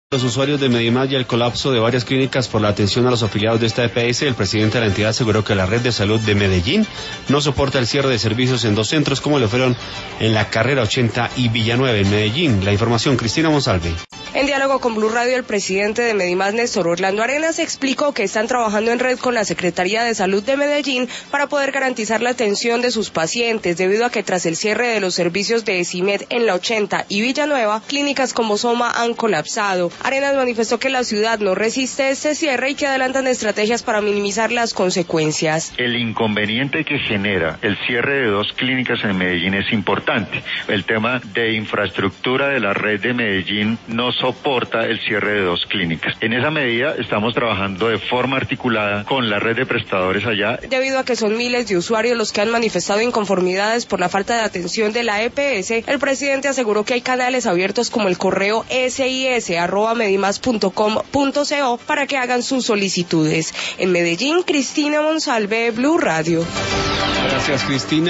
Los usuarios de Medimás y el colapso de varias clínicas por la atención a los afiliados de esta EPS, el presidente de la entidad aseguró que la red de salud de Medellín no soporta el cierre de servicios en dos centros como lo fueron en la Carrera 80 y Villanueva en Medellín. La información, Cristina Monsalve. En diálogo con Blue Radio, el presidente de Medimás, Néstor Orlando Arenas, explicó que están trabajando en red con la Secretaría de Salud de Medellín para poder garantizar la atención de sus pacientes, debido a que tras el cierre de los servicios de ESIMED en la 80 y Villanueva, clínicas como Soma han colapsado. Arenas manifestó que la ciudad no resiste este cierre y que adelantan estrategias para minimizar las consecuencias. El inconveniente que genera el cierre de dos clínicas en Medellín es importante. El tema de infraestructura de la red de Medellín no soporta el cierre de dos clínicas. En esa medida estamos trabajando de forma articulada con la red de prestadores allá. Debido a que son miles de usuarios los que han manifestado inconformidades por la falta de atención de la EPS, el presidente aseguró que hay canales abiertos como el correo sis@medimas.com.co para que hagan sus solicitudes. En Medellín, Cristina Monsalve, Blue Radio. Gracias, Cristina.